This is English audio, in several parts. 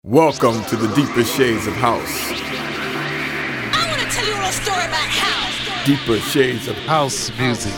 Welcome to the deeper shades of house. I want to tell you a little story about house. Deeper shades of House music.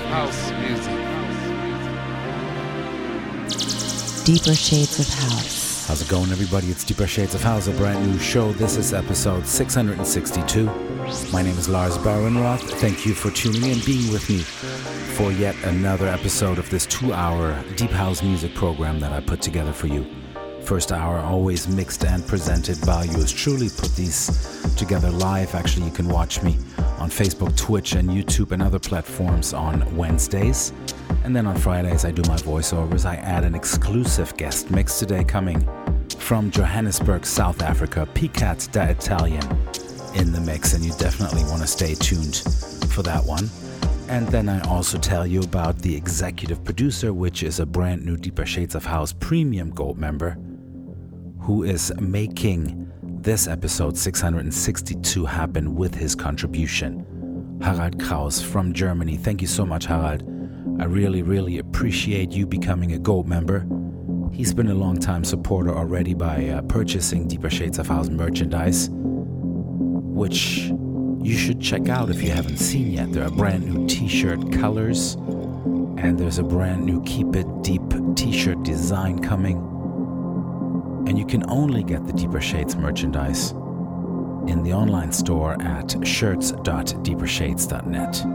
Deeper Shades of House. How's it going, everybody? It's Deeper Shades of House, a brand new show. This is episode 662. My name is Lars Barenroth. Thank you for tuning in, being with me for yet another episode of this 2-hour Deep House music program that I put together for you. First hour always mixed and presented by yours truly. Put these together live. Actually, you can watch me on Facebook, Twitch, and YouTube and other platforms on Wednesdays. And then on Fridays, I do my voiceovers. I add an exclusive guest mix today coming from Johannesburg, South Africa, Picat da Italian in the mix. And you definitely want to stay tuned for that one. And then I also tell you about the executive producer, which is a brand new Deeper Shades of House Premium Gold member, who is making this episode 662 happen with his contribution. Harald Kraus from Germany. Thank you so much, Harald. I really appreciate you becoming a Gold member. He's been a long-time supporter already by purchasing Deeper Shades of House merchandise, which you should check out if you haven't seen yet. There are brand new t-shirt colors, and there's a brand new Keep It Deep t-shirt design coming. And you can only get the Deeper Shades merchandise in the online store at shirts.deepershades.net.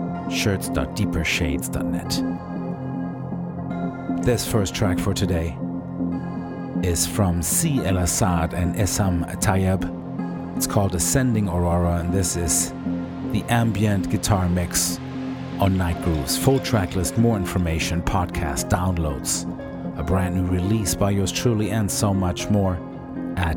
Shirts.deepershades.net. This first track for today is from C. El Assad and Essam Tayeb. It's called Ascending Aurora, and this is the ambient guitar mix on Night Grooves. Full track list, more information, podcast, downloads, a brand new release by yours truly, and so much more at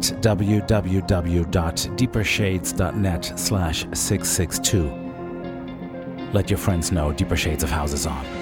www.deepershades.net/662. Let your friends know Deeper Shades of House is on.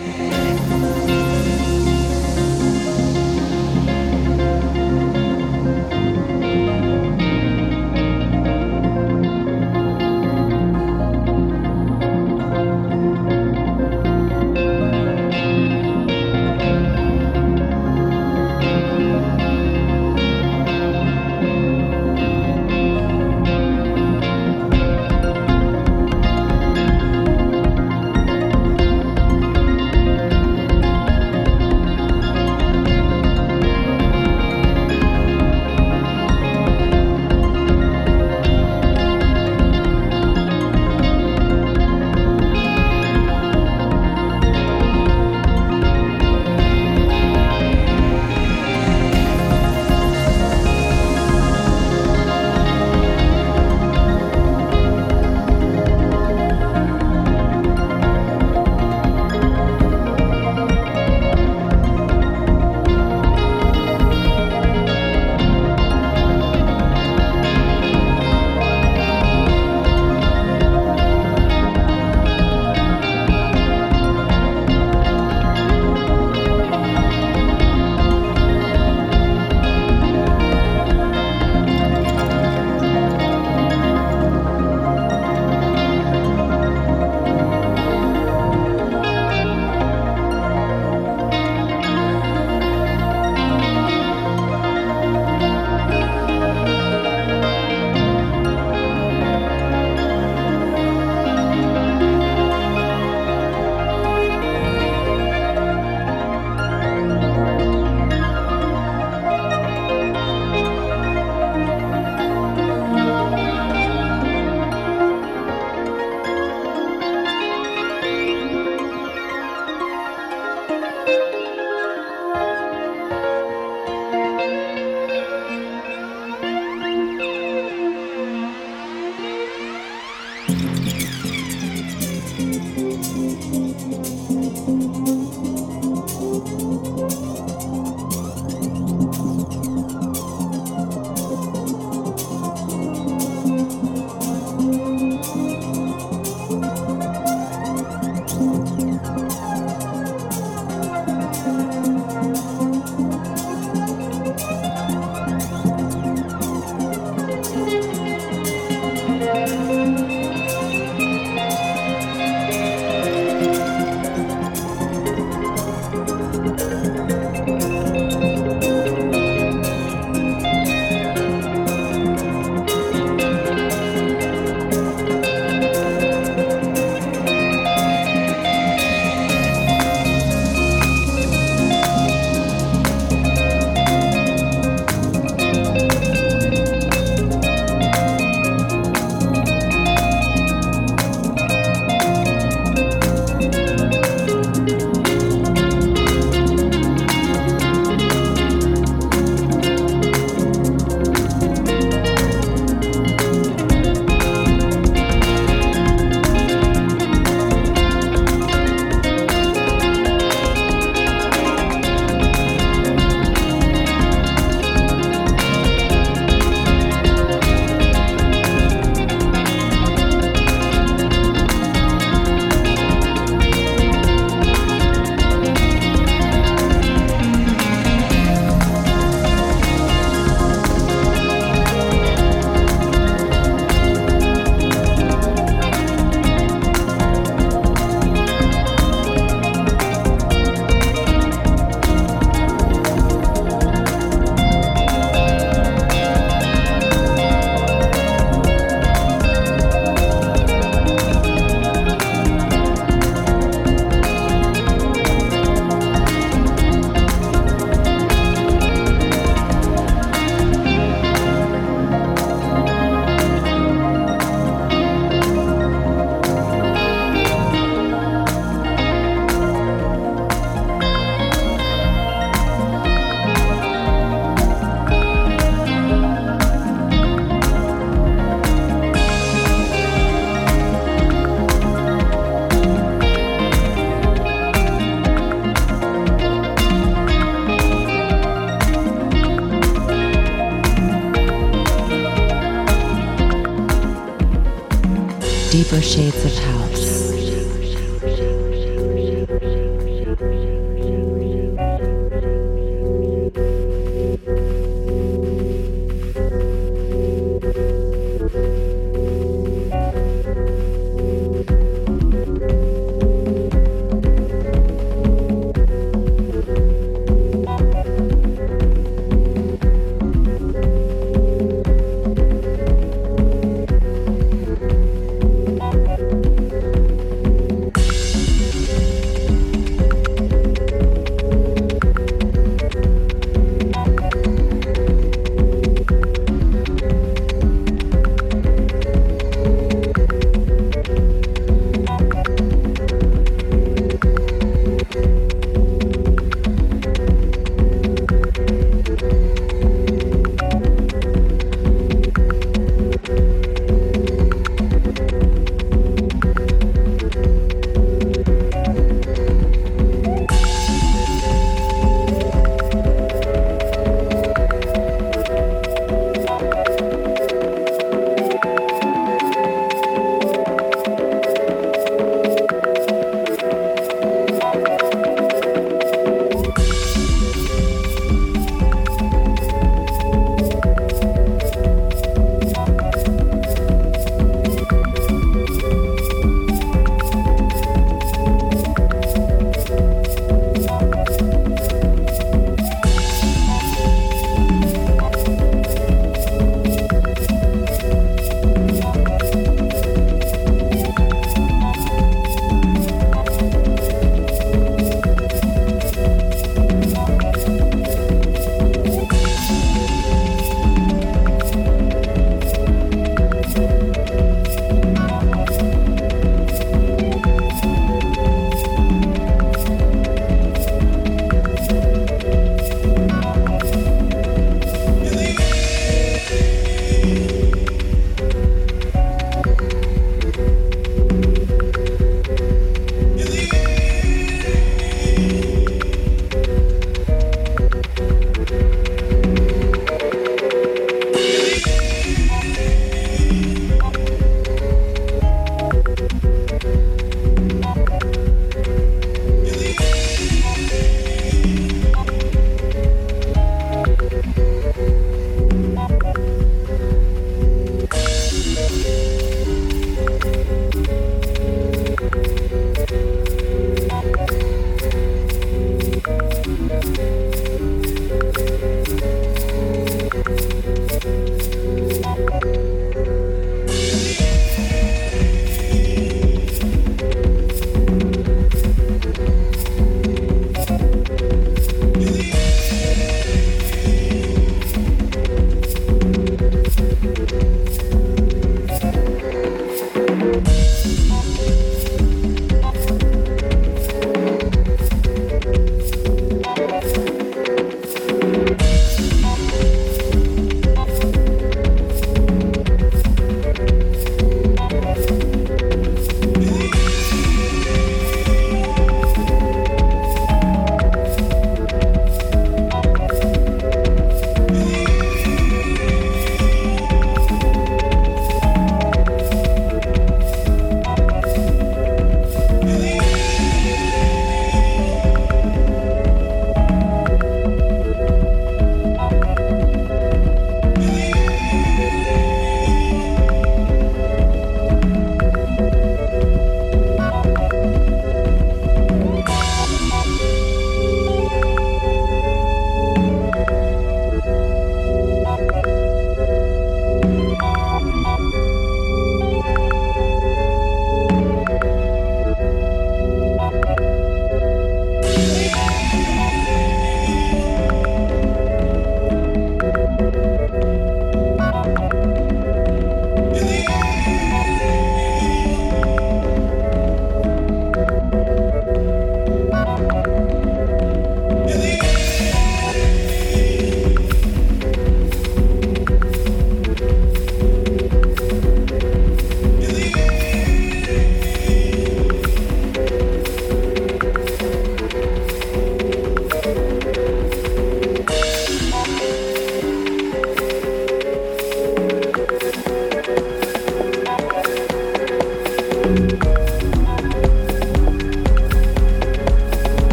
Deeper Shades of House.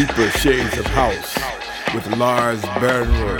deeper shades of house with Lars Bernroth.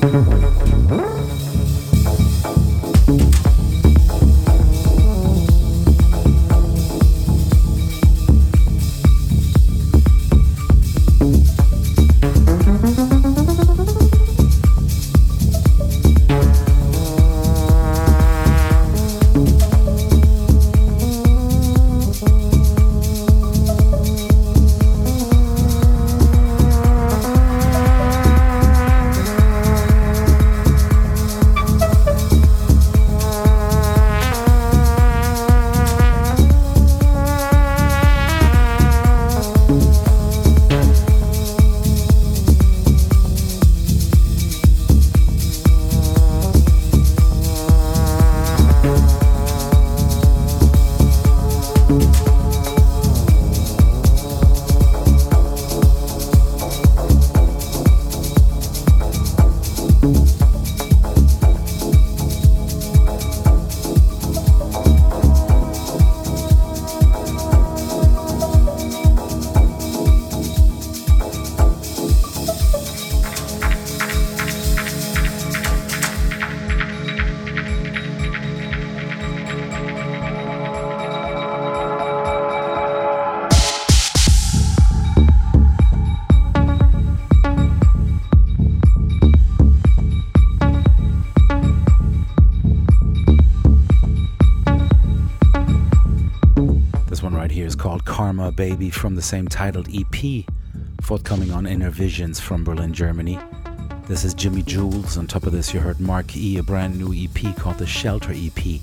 Karma Baby from the same titled EP, forthcoming on Inner Visions from Berlin, Germany. This is Jimmy Jules. On top of this, you heard Mark E, a brand new EP called the Shelter EP,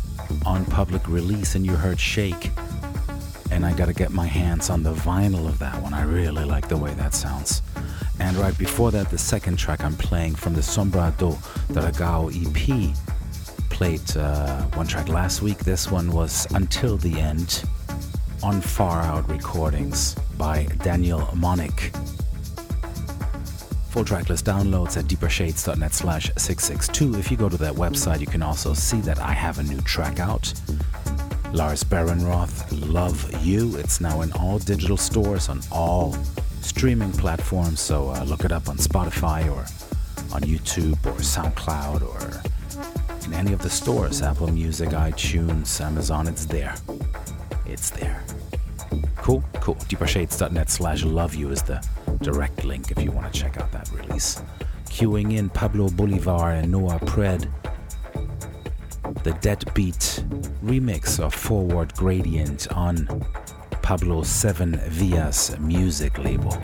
on public release, and you heard Shake. And I gotta get my hands on the vinyl of that one. I really like the way that sounds. And right before that, the second track I'm playing from the Sombra do Dragão EP. Played one track last week. This one was Until the End on Far Out Recordings by Daniel Monick. Full tracklist downloads at deepershades.net/662. If you go to that website, you can also see that I have a new track out. Lars Behrenroth, Love You. It's now in all digital stores on all streaming platforms, so look it up on Spotify or on YouTube or SoundCloud or in any of the stores, Apple Music, iTunes, Amazon. It's there. It's there. Cool. deepershades.net/loveyou is the direct link if you want to check out that release. Queuing in Pablo Bolivar and Noah Pred, the Deadbeat remix of Forward Gradient on Pablo 7 Vias music label.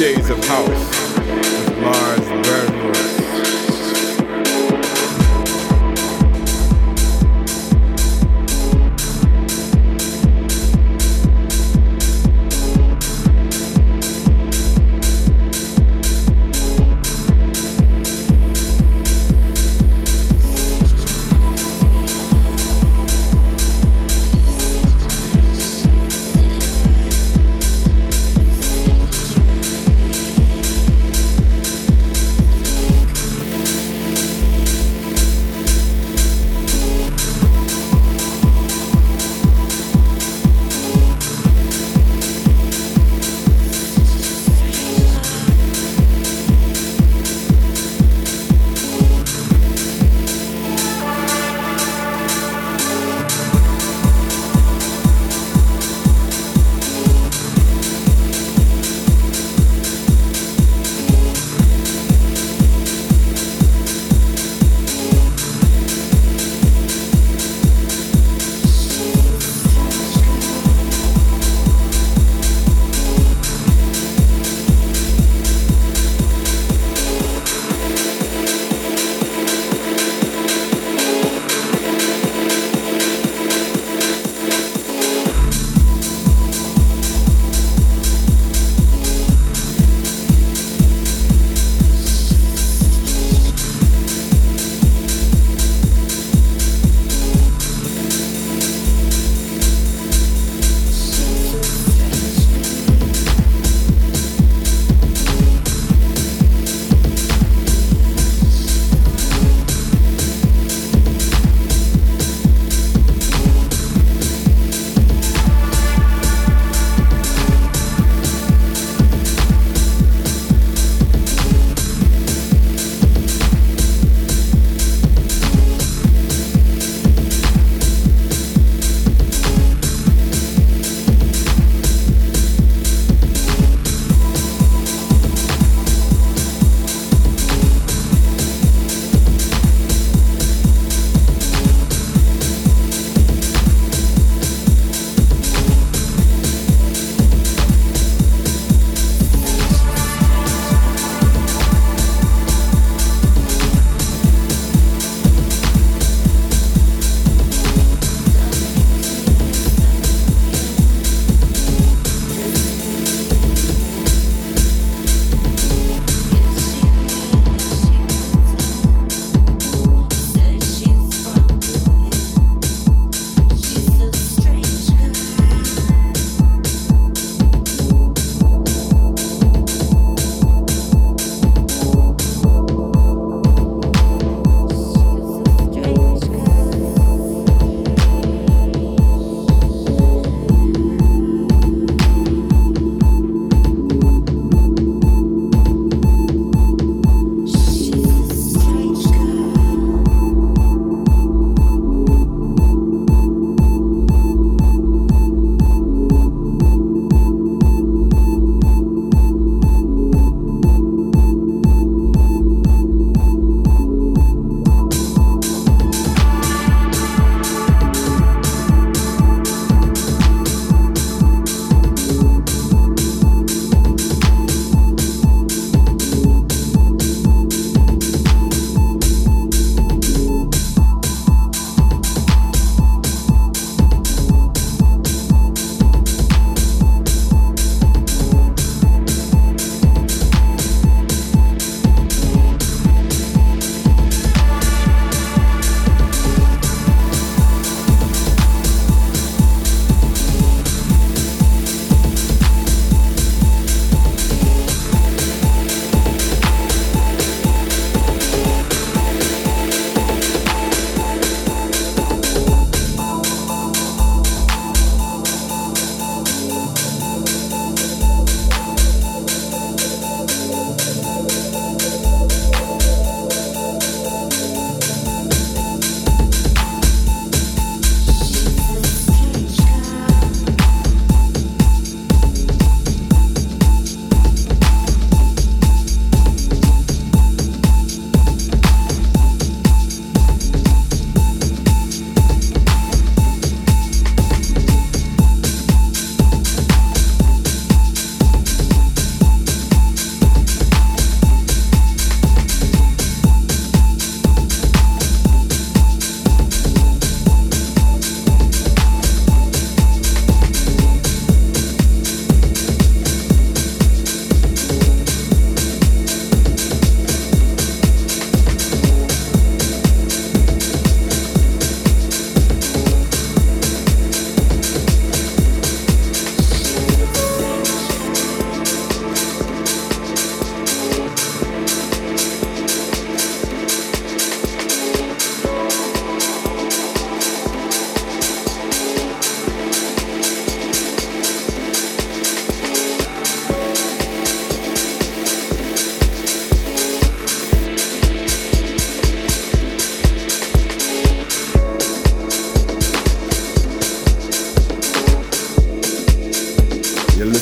Shades of House with Lars Bernroth.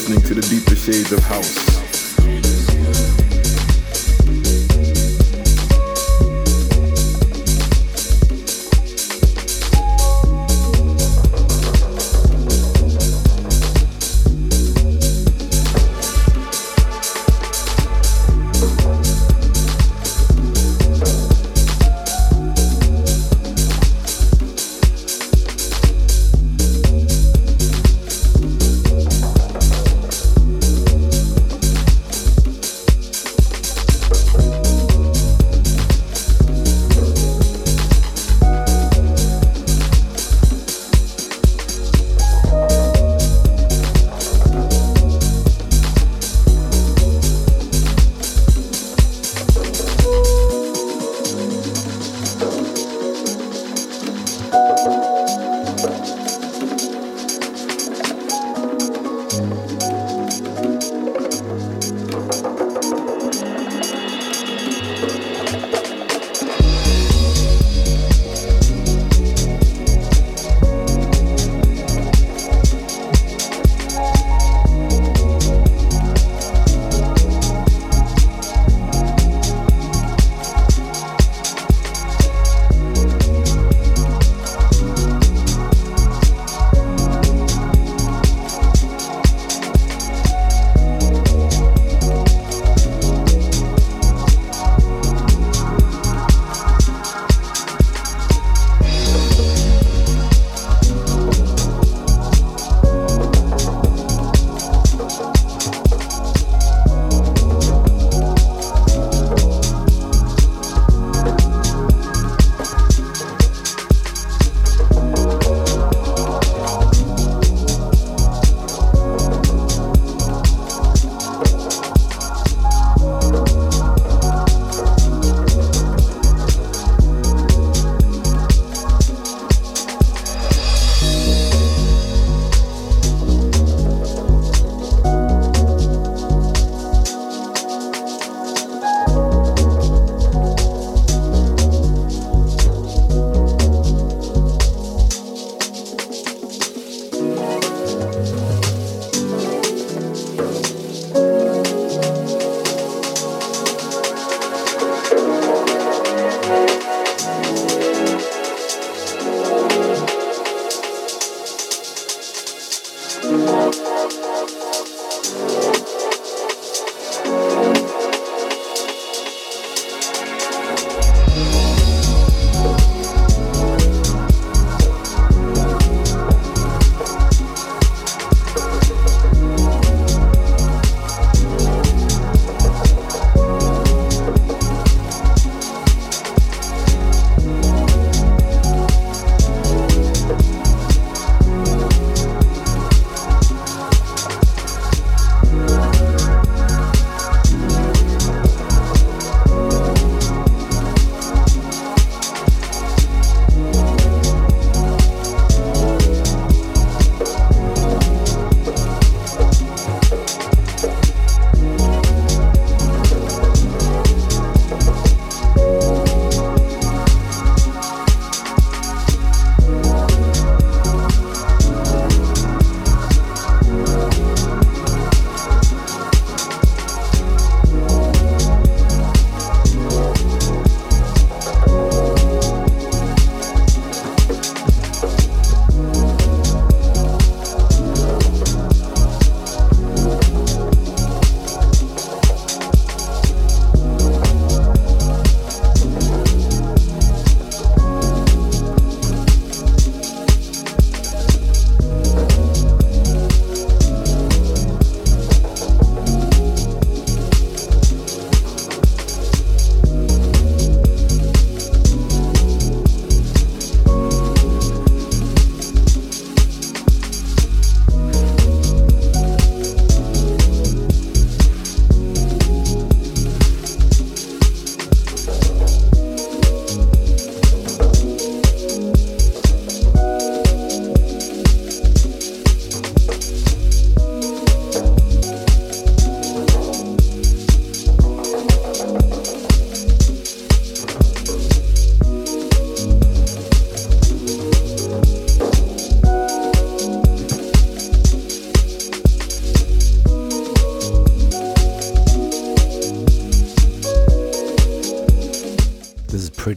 listening to the deeper shades of house.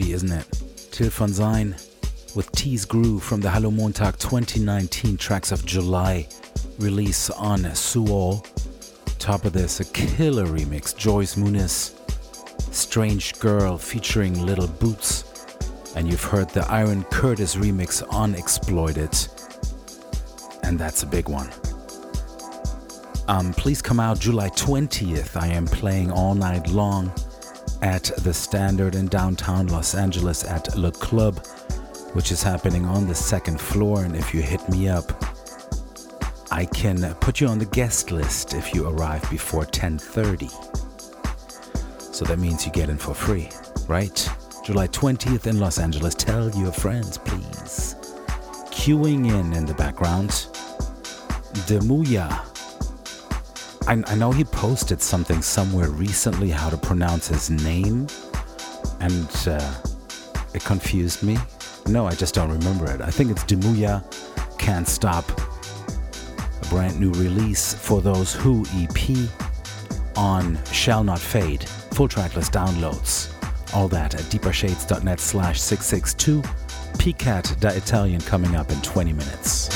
heavy, isn't it? Till von Sein with Tease Groove from the Hallo Montag 2019 Tracks of July release on Suol. Top of this, a killer remix, Joyce Muniz, Strange Girl featuring Little Boots. And you've heard the Iron Curtis remix on Exploited. And that's a big one. Please come out July 20th. I am playing all night long at the Standard in downtown Los Angeles at Le Club, which is happening on the second floor. And if you hit me up, I can put you on the guest list if you arrive before 10:30. So that means you get in for free, right? July 20th in Los Angeles. Tell your friends, please. Queuing in the background, Demuya. I know he posted something somewhere recently how to pronounce his name, and it confused me. No, I just don't remember it. I think it's Demuya, Can't Stop. A brand new release for Those Who EP on Shall Not Fade. Full tracklist downloads. All that at deepershades.net/662. Peacat da Italian coming up in 20 minutes.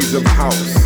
Shades of House.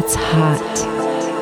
It's hot.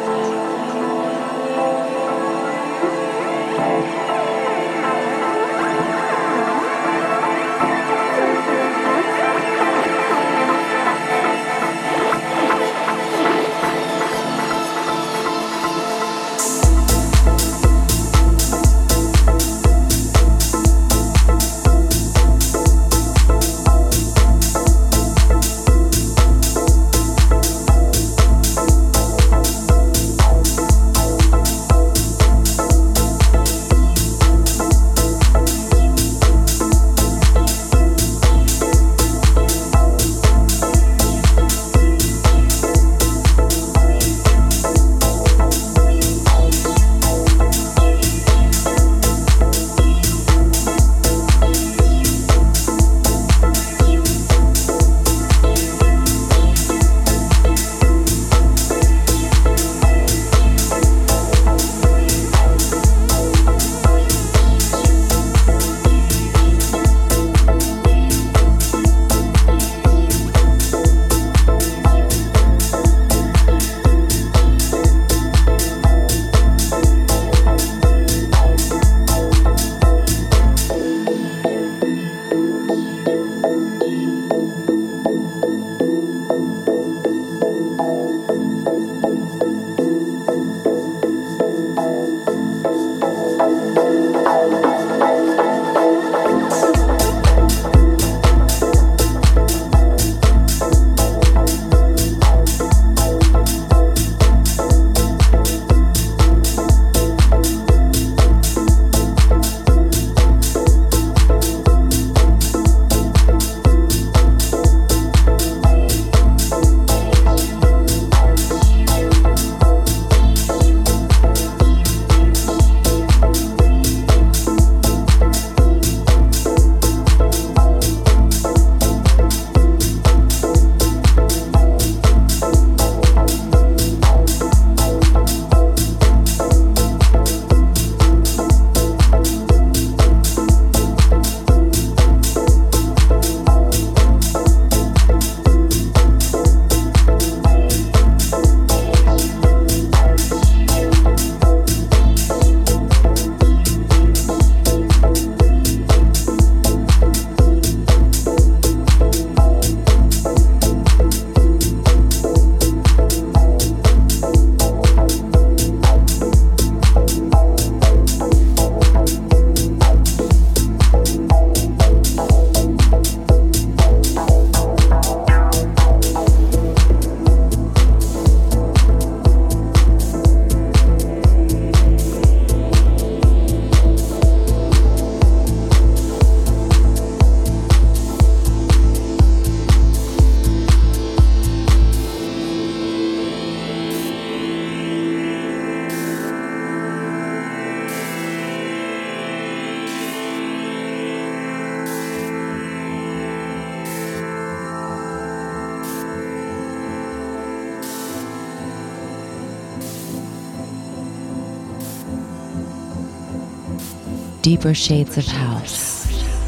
Deeper shades of house.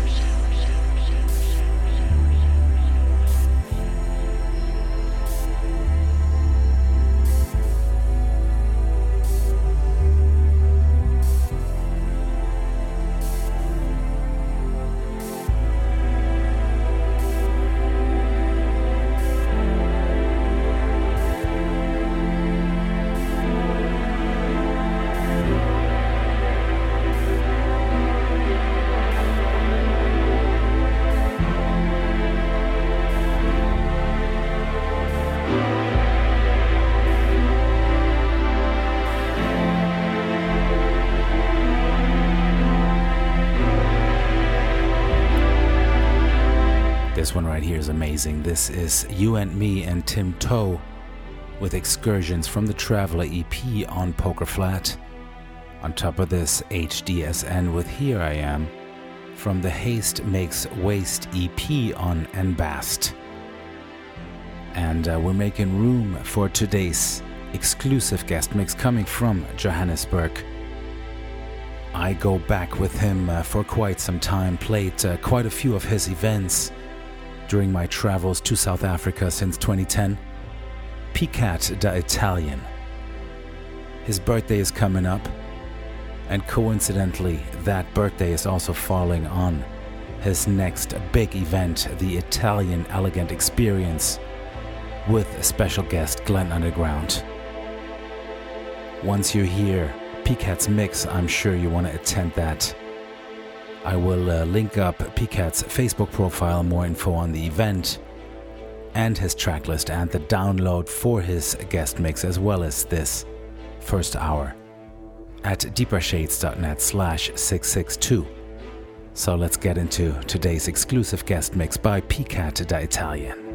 This one right here is amazing. This is You and Me and Tim Toe with Excursions from the Traveler EP on Poker Flat. On top of this, HDSN with Here I Am from the Haste Makes Waste EP on Enbast. And we're making room for today's exclusive guest mix coming from Johannesburg. I go back with him for quite some time, played quite a few of his events during my travels to South Africa since 2010. Picat da Italian. His birthday is coming up, and coincidentally, that birthday is also falling on his next big event, the Italian Elegant Experience, with special guest Glenn Underground. Once you hear Picat's mix, I'm sure you want to attend that. I will link up Picat's Facebook profile, more info on the event, and his tracklist and the download for his guest mix, as well as this first hour, at deepershades.net/662. So let's get into today's exclusive guest mix by Picat da Italian.